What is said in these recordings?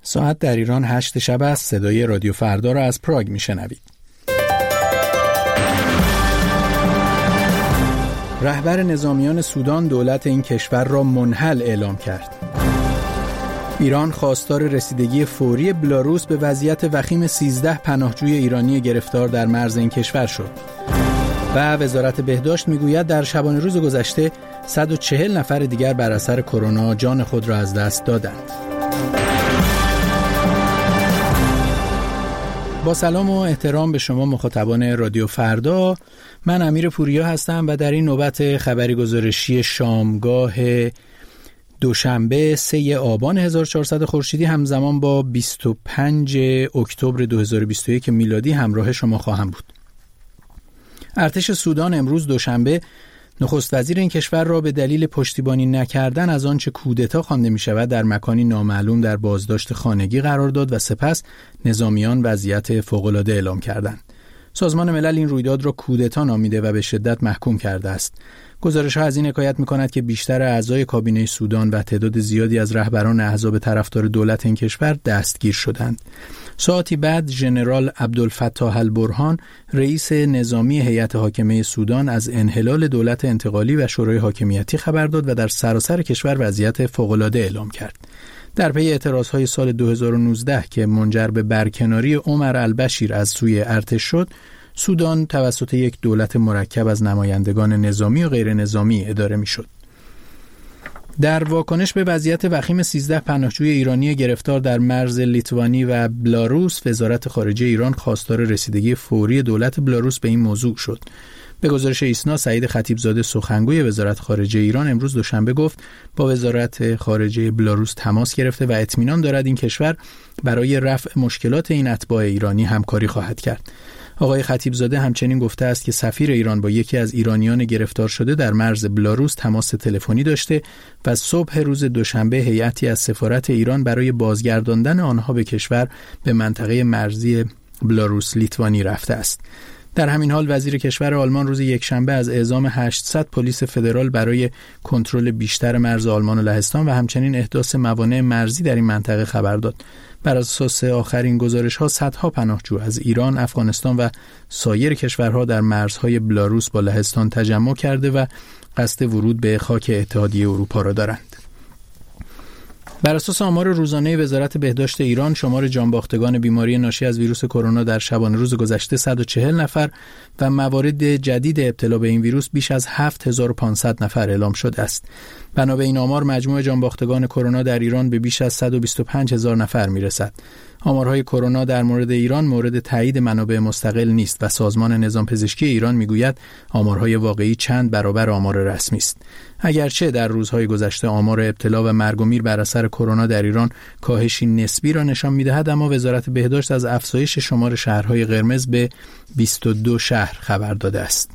ساعت در ایران 8 شب است. صدای رادیو فردا را از پراگ میشنوید. رهبر نظامیان سودان دولت این کشور را منحل اعلام کرد. ایران خواستار رسیدگی فوری بلاروس به وضعیت وخیم 13 پناهجوی ایرانی گرفتار در مرز این کشور شد. و وزارت بهداشت میگوید در شبانه روز گذشته 140 نفر دیگر بر اثر کرونا جان خود را از دست دادند. با سلام و احترام به شما مخاطبان رادیو فردا، من امیر پوریا هستم و در این نوبت خبری گزارشی شامگاه دوشنبه 3 آبان 1400 خورشیدی همزمان با 25 اکتبر 2021 میلادی همراه شما خواهم بود. ارتش سودان امروز دوشنبه نخست وزیر این کشور را به دلیل پشتیبانی نکردن از آنچه کودتا خوانده می شود در مکانی نامعلوم در بازداشت خانگی قرار داد و سپس نظامیان وضعیت فوق‌العاده اعلام کردند. سازمان ملل این رویداد را کودتا نامیده و به شدت محکوم کرده است. گزارش‌ها از این حکایت می‌کند که بیشتر اعضای کابینه سودان و تعداد زیادی از رهبران احزاب طرفدار دولت این کشور دستگیر شدند. ساعتی بعد ژنرال عبدالفتاح البرهان رئیس نظامی هیئت حاکمه سودان از انحلال دولت انتقالی و شورای حاکمیتی خبر داد و در سراسر کشور وضعیت فوق‌العاده اعلام کرد. در پی اعتراض‌های سال 2019 که منجر به برکناری عمر البشیر از سوی ارتش شد، سودان توسط یک دولت مرکب از نمایندگان نظامی و غیر نظامی اداره می‌شد. در واکنش به وضعیت وخیم 13 پناهجوی ایرانی گرفتار در مرز لیتوانی و بلاروس، وزارت خارجه ایران خواستار رسیدگی فوری دولت بلاروس به این موضوع شد. به گزارش ایسنا، سعید خطیبزاده سخنگوی وزارت خارجه ایران امروز دوشنبه گفت با وزارت خارجه بلاروس تماس گرفته و اطمینان دارد این کشور برای رفع مشکلات این اتباع ایرانی همکاری خواهد کرد. آقای خطیبزاده همچنین گفته است که سفیر ایران با یکی از ایرانیان گرفتار شده در مرز بلاروس تماس تلفنی داشته و صبح روز دوشنبه هیئتی از سفارت ایران برای بازگرداندن آنها به کشور به منطقه مرزی بلاروس لیتوانی رفته است. در همین حال وزیر کشور آلمان روز یکشنبه از اعزام 800 پلیس فدرال برای کنترل بیشتر مرز آلمان و لهستان و همچنین احداث موانع مرزی در این منطقه خبر داد. بر اساس آخرین گزارش‌ها صدها پناهجو از ایران، افغانستان و سایر کشورها در مرزهای بلاروس با لهستان تجمع کرده و قصد ورود به خاک اتحادیه اروپا را دارند. بر اساس آمار روزانه وزارت بهداشت ایران، شمار جانباختگان بیماری ناشی از ویروس کرونا در شبانه روز گذشته 140 نفر و موارد جدید ابتلا به این ویروس بیش از 7500 نفر اعلام شده است. بنا به این آمار مجموع جانباختگان کرونا در ایران به بیش از 125000 نفر میرسد. آمارهای کرونا در مورد ایران مورد تایید منابع مستقل نیست و سازمان نظام پزشکی ایران میگوید آمارهای واقعی چند برابر آمار رسمی است. اگرچه در روزهای گذشته آمار ابتلا و مرگ و میر بر اثر کرونا در ایران کاهشی نسبی را نشان می‌دهد، اما وزارت بهداشت از افزایش شمار شهرهای قرمز به 22 شهر خبر داده است.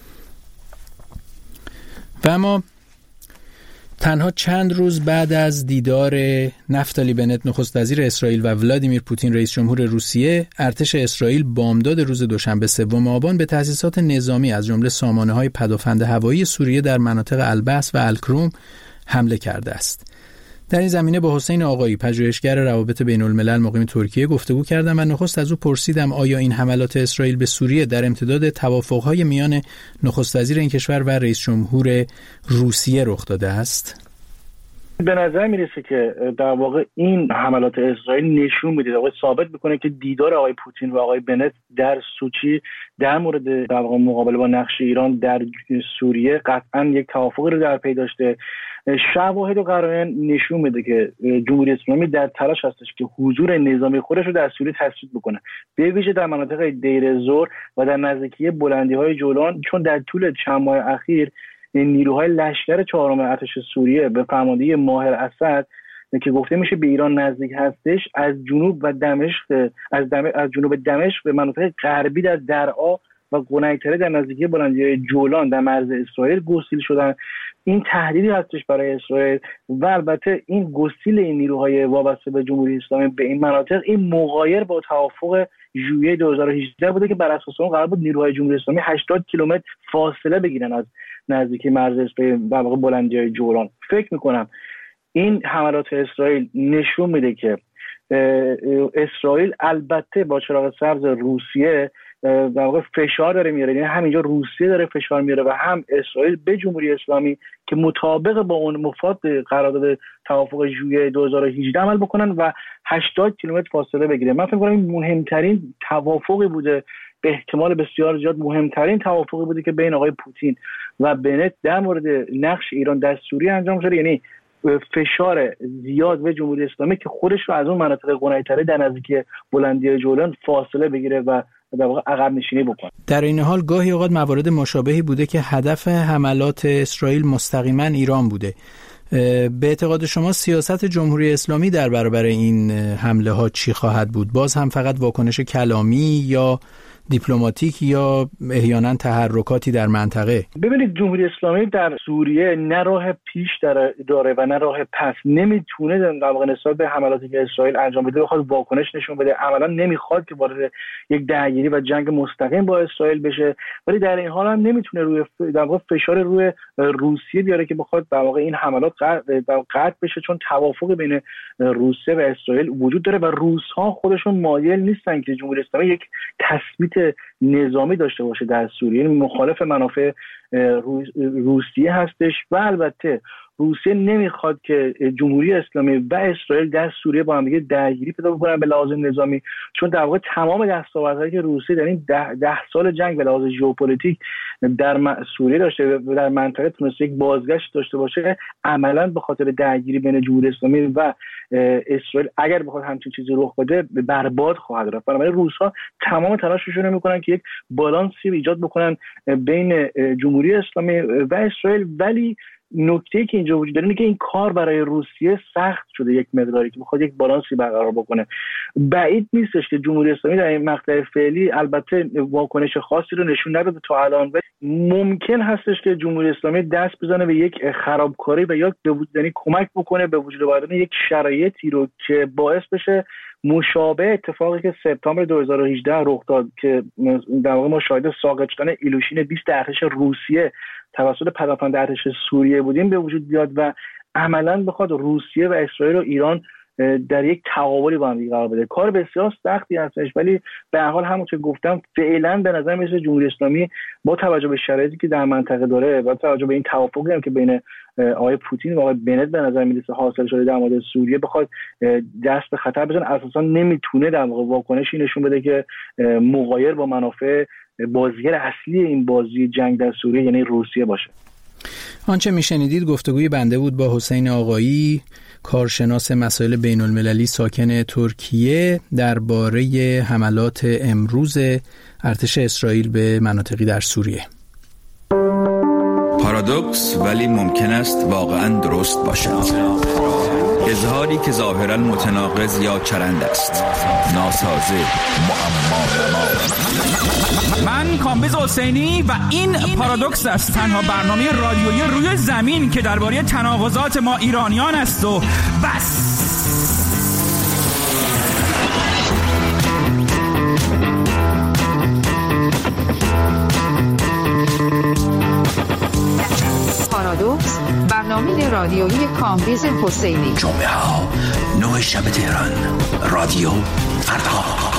و اما تنها چند روز بعد از دیدار نفتالی بنت نخست وزیر اسرائیل و ولادیمیر پوتین رئیس جمهور روسیه، ارتش اسرائیل بامداد روز دوشنبه 3 آبان به تأسیسات نظامی از جمله سامانه‌های پدافند هوایی سوریه در مناطق البس و الکروم حمله کرده است. در این زمینه با حسین آقایی، پژوهشگر روابط بین الملل مقیم ترکیه، گفتگو کردم و نخست از او پرسیدم آیا این حملات اسرائیل به سوریه در امتداد توافق‌های میان نخست وزیر این کشور و رئیس جمهور روسیه رخ داده است؟ به نظر میرسه که در واقع این حملات اسرائیل نشون میده، واقعا ثابت میکنه که دیدار آقای پوتین و آقای بنت در سوچی در مورد در واقع مقابله با نقش ایران در سوریه قطعا یک توافقی رو در پی داشته. شواهد و قرائن نشون میده که جمهوری اسلامی در تلاش هستش که حضور نظامی خودش رو در سوریه تثبیت بکنه، به ویژه در مناطق دیر زور و در نزدیکی بلندی‌های جولان، چون در طول چند ماه اخیر نیروهای لشکر چهارم ارتش سوریه به فرماندهی ماهر اسد که گفته میشه به ایران نزدیک هستش، از جنوب و دمشق از جنوب دمشق به مناطق غربی در درعا و قنیطره در نزدیکی بلندی‌های جولان در مرز اسرائیل گسیل شدن. این تهدیدی هستش برای اسرائیل و البته این گسیل این نیروهای وابسته به جمهوری اسلامی به این مناطق این مغایر با توافق ژوئیه 2018 بوده که بر اساس اون قرار بود نیروهای جمهوری اسلامی 80 کیلومتر فاصله بگیرن از نزدیکی مرز اسرائیل در واقع بلندی‌های جولان. فکر می‌کنم این حملات اسرائیل نشون میده که اسرائیل البته با چراغ سبز روسیه در واقع فشار داره میاره، یعنی همینجا روسیه داره فشار میاره و هم اسرائیل به جمهوری اسلامی که مطابق با اون مفاد قرارداد توافق ژوئیه 2018 عمل بکنن و 80 کیلومتر فاصله بگیره. من فکر می‌کنم این مهمترین توافقی بوده، به احتمال بسیار زیاد مهمترین توافقی بوده که بین آقای پوتین و بنت در مورد نقش ایران در سوریه انجام شده، یعنی فشار زیاد به جمهوری اسلامی که خودش رو از اون مناطق قنی‌تره در نزدیکی بلندی جولان فاصله بگیره و در واقع عقب نشینی بکنه. در این حال گاهی اوقات موارد مشابهی بوده که هدف حملات اسرائیل مستقیما ایران بوده. به اعتقاد شما سیاست جمهوری اسلامی در برابر این حمله ها چی خواهد بود؟ باز هم فقط واکنش کلامی یا دیپلماتیک یا احیانا تحرکاتی در منطقه؟ ببینید جمهوری اسلامی در سوریه نه راه پیش داره و نه راه پس. نمیتونه در واقع نسبت به حملاتی که اسرائیل انجام بده بخواد واکنش نشون بده، عملا نمیخواد که وارد یک درگیری و جنگ مستقیم با اسرائیل بشه، ولی در این حال هم نمیتونه روی در واقع فشار روی روسیه بیاره که بخواد در واقع این حملات قطع بشه، چون توافق بین روسیه و اسرائیل وجود داره و روس‌ها خودشون مایل نیستن که جمهوری اسلامی یک تثبیت نظامی داشته باشه در سوریه، مخالف منافع روسیه هستش و البته روسیه نمیخواد که جمهوری اسلامی و اسرائیل در سوریه با هم دیگه درگیری پیدا بکنن به لحاظ نظامی، چون در واقع تمام دستاوردهایی که روسیه در این 10 سال جنگ به لحاظ ژئوپلیتیک در سوریه داشته و در منطقه تونسته یک بازگشت داشته باشه، عملاً به خاطر درگیری بین جمهوری اسلامی و اسرائیل اگر بخواد همچین چیزی رخ بده برباد خواهد رفت. بنابراین روس‌ها تمام تلاششون رو میکنن که یک بالانسی ایجاد بکنن بین جمهوری اسلامی و اسرائیل، ولی نکته‌ای که اینجا وجود داره اینه که این کار برای روسیه سخت شده یک مقداری که بخواد یک بالانسی برقرار بکنه. بعید نیستش که جمهوری اسلامی در این مقطع فعلی البته واکنش خاصی رو نشون نداده تا الان، و ممکن هستش که جمهوری اسلامی دست بزنه به یک خرابکاری و یا به وجود کمک بکنه به وجود آوردن یک شرایطی رو که باعث بشه مشابه اتفاقی که سپتامبر 2018 رخ داد که در واقع ما شاهد ساقط شدن ایلوشین 20 ارتش روسیه توسط پدافند ارتش سوریه بودیم به وجود بیاد و عملاً بخواد روسیه و اسرائیل و ایران در یک تقابلی با هم قرار بده. کار بسیار سختی هستش، ولی به هر حال همونطور که گفتم فعلا به نظر میاد جمهوری اسلامی با توجه به شرایطی که در منطقه داره و توجه به این توافقی هم که بین آقای پوتین و آقای بنت به نظر میاد حاصل شده در مورد سوریه بخواد دست به خطر بزنه، اساسا نمیتونه در واقع واکنشی نشون بده که مغایر با منافع بازیگر اصلی این بازی جنگ در سوریه یعنی روسیه باشه. آنچه میشنیدید گفتگوی بنده بود با حسین آقایی، کارشناس مسائل بین المللی ساکن ترکیه، درباره حملات امروز ارتش اسرائیل به مناطقی در سوریه. پارادوکس ولی ممکن است واقعا درست باشد. اظهاری که ظاهرا متناقض یا چرند است، ناسازه، معما. من کامبیز حسینی و این پارادوکس است، تنها برنامه رادیویی روی زمین که درباره تناقضات ما ایرانیان است و بس. پارادوکس، برنامه رادیویی کامبیز حسینی. جمعه ها 9 شب تهران، رادیو فردا.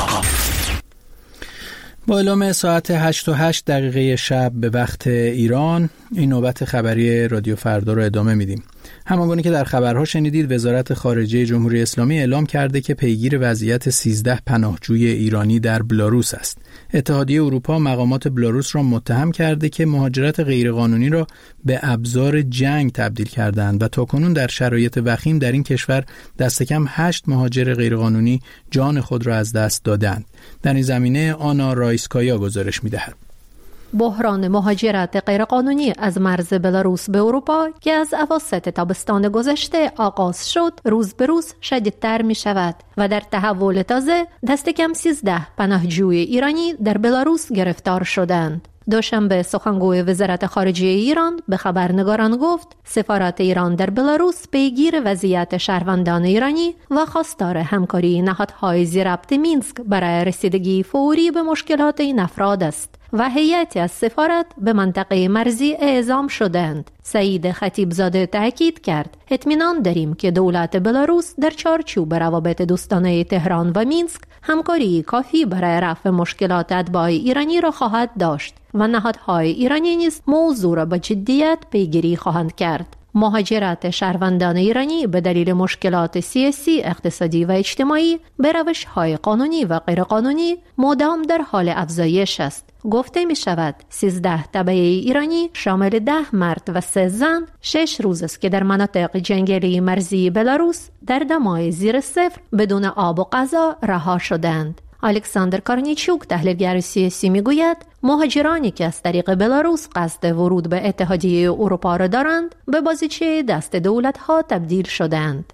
با اعلام ساعت 8:08 شب به وقت ایران، این نوبت خبری رادیو فردا رو ادامه میدیم. همانگونه که در خبرها شنیدید، وزارت خارجه جمهوری اسلامی اعلام کرده که پیگیر وضعیت 13 پناهجوی ایرانی در بلاروس است. اتحادیه اروپا مقامات بلاروس را متهم کرده که مهاجرت غیرقانونی را به ابزار جنگ تبدیل کردند و تاکنون در شرایط وخیم در این کشور دست کم 8 مهاجر غیرقانونی جان خود را از دست دادند. در این زمینه آنا رایسکایا گزارش می‌دهد. بحران مهاجرت غیرقانونی از مرز بلاروس به اروپا که از اواسط تابستان گذشته آغاز شد، روز به روز شدیدتر می شود و در تحول تازه دست کم 13 پناهجوی ایرانی در بلاروس گرفتار شدند. دوشنبه سخنگوی وزارت خارجه ایران به خبرنگاران گفت سفارت ایران در بلاروس پیگیر وضعیت شهروندان ایرانی و خواستار همکاری نهادهای زیرربط مینسک برای رسیدگی فوری به مشکلات این افراد است و هیئتی از سفارت به منطقه مرزی اعزام شدند. سعید خطیبزاده تاکید کرد اطمینان داریم که دولت بلاروس در چارچوب روابط دوستانه تهران و مینسک همکاری کافی برای رفع مشکلات اتباع ایرانی را خواهد داشت و نهادهای ایرانی نیز موضوع را با جدیت پیگیری خواهند کرد. مهاجرت شهروندان ایرانی به دلیل مشکلات سیاسی، اقتصادی و اجتماعی به روش‌های قانونی و غیرقانونی مدام در حال افزایش است. گفته می شود 13 تبعه ایرانی شامل 10 مرد و 3 زن 6 روز است که در مناطق جنگلی مرزی بلاروس در دمای زیر صفر بدون آب و غذا رها شدند. الکساندر کارنیچوک تحلیلگر سیاسی میگوید مهاجرانی که از طریق بلاروس قصد ورود به اتحادیه اروپا را دارند به بازیچه دست دولت‌ها تبدیل شدند.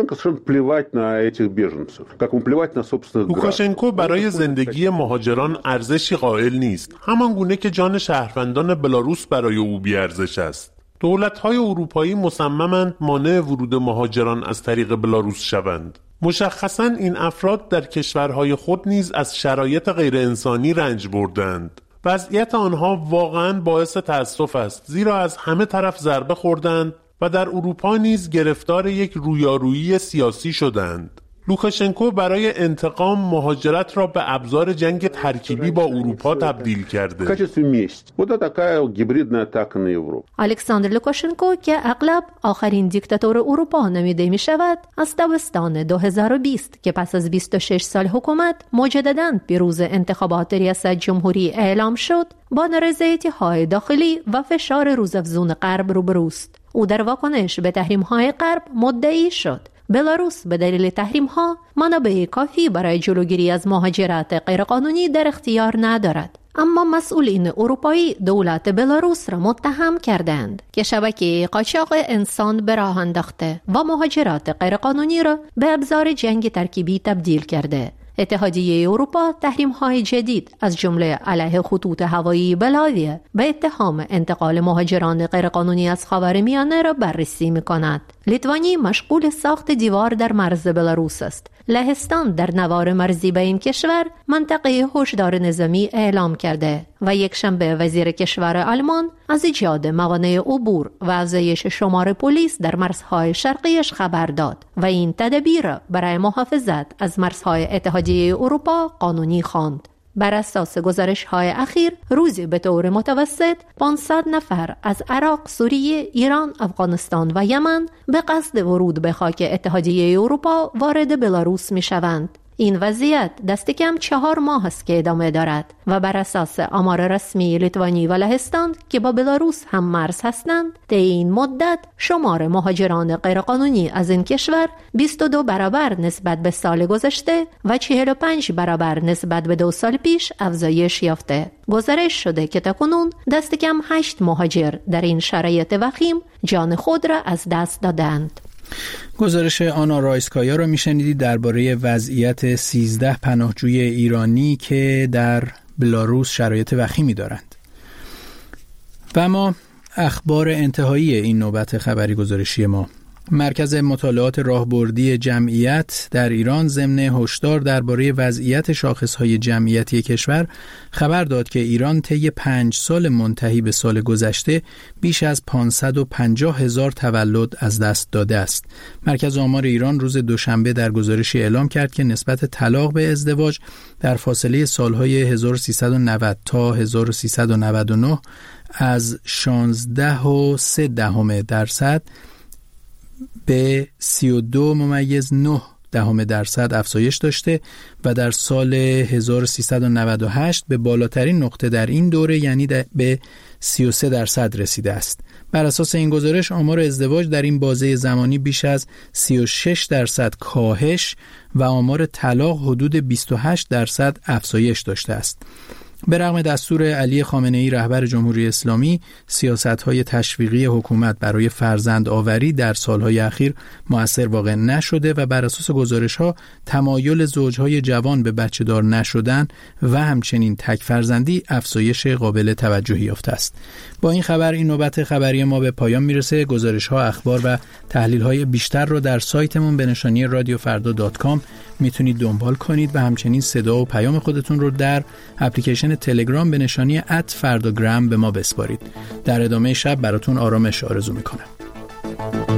لوکاشنکو برای زندگی مهاجران ارزشی قائل نیست، همان گونه که جان شهروندان بلاروس برای او بی‌ارزش است. دولت‌های اروپایی مصممند مانع ورود مهاجران از طریق بلاروس شوند. مشخصاً این افراد در کشورهای خود نیز از شرایط غیر انسانی رنج بردند. وضعیت آنها واقعاً باعث تأسف است، زیرا از همه طرف ضربه خوردند و در اروپا نیز گرفتار یک رویارویی سیاسی شدند. لوکاشنکو برای انتقام مهاجرت را به ابزار جنگ ترکیبی با اروپا تبدیل کرده. الکساندر لوکاشنکو که اغلب آخرین دیکتاتور اروپا نامیده می شود، از تابستان 2020 که پس از 26 سال حکومت مجدداً پیروز انتخابات ریاست جمهوری اعلام شد، با نارضایتی‌های داخلی و فشار روزافزون غرب روبروست. او در واکنش به تحریم‌های غرب مدعی شد بلاروس به دلیل تحریم‌ها منابع کافی برای جلوگیری از مهاجرت غیرقانونی در اختیار ندارد. اما مسئولین اروپایی دولت بلاروس را متهم کردند که شبکه قاچاق انسان به راه انداخته و مهاجرت غیرقانونی را به ابزار جنگ ترکیبی تبدیل کرده. اتحادیه اروپا تحریم‌های جدید از جمله علیه خطوط هوایی بلاویه به اتهام انتقال مهاجران غیرقانونی از خاورمیانه را بررسی می‌کند. لیتوانی مشغول ساخت دیوار در مرز بلاروس است. لهستان در نوار مرزی به این کشور منطقه هشدار نظامی اعلام کرده و یکشنبه وزیر کشور آلمان از ایجاد موانع عبور و افزایش شمار پلیس در مرزهای شرقیش خبر داد و این تدابیر برای محافظت از مرزهای اتحادیه اروپا قانونی خواند. بر اساس گزارش‌های اخیر روزی به طور متوسط 500 نفر از عراق، سوریه، ایران، افغانستان و یمن به قصد ورود به خاک اتحادیه اروپا وارد بلاروس می‌شوند. این وضعیت دست کم 4 ماه است که ادامه دارد و بر اساس آمار رسمی لیتوانی و لهستان که با بلاروس هم مرز هستند، طی این مدت شمار مهاجران غیرقانونی از این کشور 22 برابر نسبت به سال گذشته و 45 برابر نسبت به 2 سال پیش افزایش یافته. گزارش شده که تاکنون دست کم 8 مهاجر در این شرایط وخیم جان خود را از دست دادند. گزارش آنا رایسکایا را میشنیدید درباره وضعیت 13 پناهجوی ایرانی که در بلاروس شرایط وخیمی دارند. و ما اخبار انتهایی این نوبت خبری گزارشی ما. مرکز مطالعات راهبردی جمعیت در ایران ضمن هشدار درباره وضعیت شاخص‌های جمعیتی کشور خبر داد که ایران طی 5 سال منتهی به سال گذشته بیش از 550,000 تولد از دست داده است. مرکز آمار ایران روز دوشنبه در گزارشی اعلام کرد که نسبت طلاق به ازدواج در فاصله سالهای 1390 تا 1399 از 16.3% به 32.9% افزایش داشته و در سال 1398 به بالاترین نقطه در این دوره یعنی به 33% رسیده است. بر اساس این گزارش آمار ازدواج در این بازه زمانی بیش از 36% کاهش و آمار طلاق حدود 28% افزایش داشته است. به رغم دستور علی خامنه‌ای رهبر جمهوری اسلامی، سیاست‌های تشویقی حکومت برای فرزند آوری در سالهای اخیر مؤثر واقع نشده و بر اساس گزارش‌ها تمایل زوج‌های جوان به بچه‌دار نشدن و همچنین تک فرزندی افزایش قابل توجهی یافته است. با این خبر این نوبت خبری ما به پایان میرسه. گزارش‌ها، اخبار و تحلیل‌های بیشتر رو در سایتمون به نشانی radiofarda.com میتونید دنبال کنید و همچنین صدا و پیام خودتون رو در اپلیکیشن تلگرام به نشانی @fardagram به ما بسپارید. در ادامه شب براتون آرامش آرزو میکنم.